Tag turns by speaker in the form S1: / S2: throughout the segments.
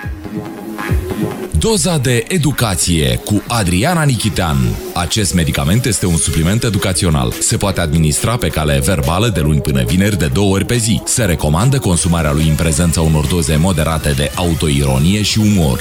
S1: Doza de educație cu Adriana Nichitean. Acest medicament este un supliment educațional. Se poate administra pe cale verbală de luni până vineri de 2 ori pe zi. Se recomandă consumarea lui în prezența unor doze moderate de autoironie și umor.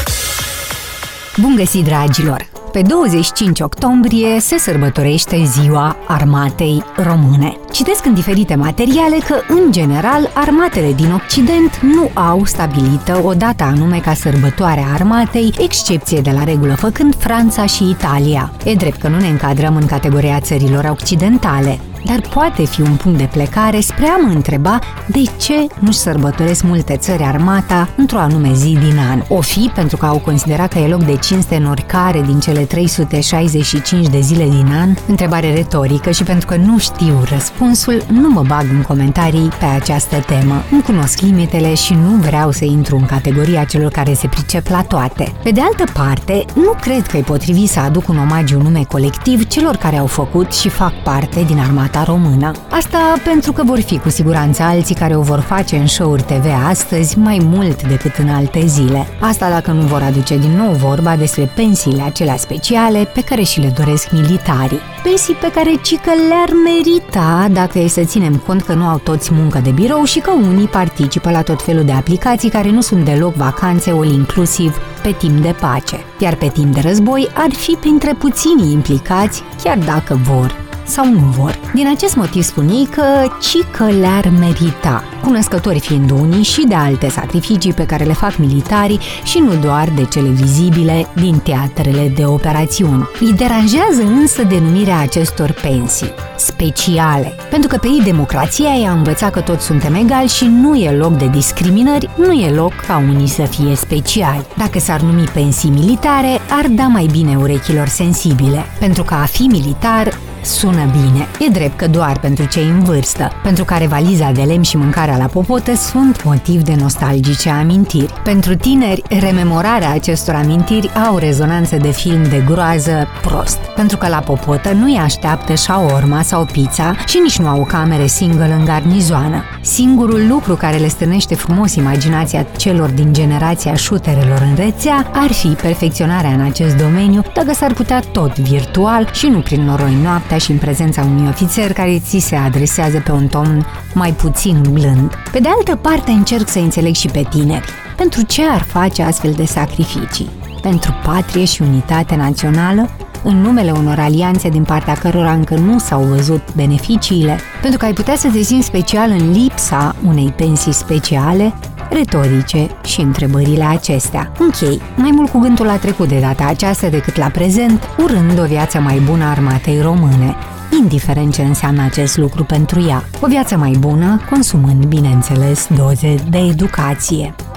S2: Bun găsit, dragilor! Pe 25 octombrie se sărbătorește Ziua Armatei Române. Citesc în diferite materiale că, în general, armatele din Occident nu au stabilită o dată anume ca sărbătoare a armatei, excepție de la regulă făcând Franța și Italia. E drept că nu ne încadrăm în categoria țărilor occidentale, dar poate fi un punct de plecare spre a mă întreba de ce nu-și sărbătoresc multe țări armata într-o anume zi din an. O fi pentru că au considerat că e loc de cinste în oricare din cele 365 de zile din an? Întrebare retorică și pentru că nu știu răspunsul, nu mă bag în comentarii pe această temă. Nu cunosc limitele și nu vreau să intru în categoria celor care se pricep la toate. Pe de altă parte, nu cred că e potrivit să aduc un omagiu nume colectiv celor care au făcut și fac parte din armata română. Asta pentru că vor fi cu siguranță alții care o vor face în show-uri TV astăzi mai mult decât în alte zile. Asta dacă nu vor aduce din nou vorba despre pensiile acelea speciale pe care și le doresc militarii. Pensii pe care cică le-ar merita dacă e să ținem cont că nu au toți muncă de birou și că unii participă la tot felul de aplicații care nu sunt deloc vacanțe all inclusiv pe timp de pace. Iar pe timp de război ar fi printre puținii implicați, chiar dacă vor sau nu vor. Din acest motiv spun ei că cică le-ar merita, cunoscători fiind unii și de alte sacrificii pe care le fac militarii și nu doar de cele vizibile din teatrele de operațiuni. Îi deranjează însă denumirea acestor pensii speciale, pentru că pe ei democrația i-a învățat că toți suntem egali și nu e loc de discriminări, nu e loc ca unii să fie speciali. Dacă s-ar numi pensii militare, ar da mai bine urechilor sensibile, pentru că a fi militar sună bine. E drept că doar pentru cei în vârstă, pentru care valiza de lemn și mâncarea la popotă sunt motiv de nostalgice amintiri. Pentru tineri, rememorarea acestor amintiri au rezonanță de film de groază prost, pentru că la popotă nu-i așteaptă shawarma sau pizza și nici nu au camere single în garnizoană. Singurul lucru care le stârnește frumos imaginația celor din generația shooterelor în rețea ar fi perfecționarea în acest domeniu, dacă s-ar putea tot virtual și nu prin noroi noaptea și în prezența unui ofițer care ți se adresează pe un ton mai puțin blând. Pe de altă parte, încerc să înțeleg și pe tineri. Pentru ce ar face astfel de sacrificii? Pentru patrie și unitate națională? În numele unor alianțe din partea cărora încă nu s-au văzut beneficiile? Pentru că ai putea să te simți special în lipsa unei pensii speciale? Retorice și întrebările acestea. Închei mai mult cu gândul la trecut de data aceasta decât la prezent, urând o viață mai bună armatei române, indiferent ce înseamnă acest lucru pentru ea. O viață mai bună, consumând, bineînțeles, doze de educație.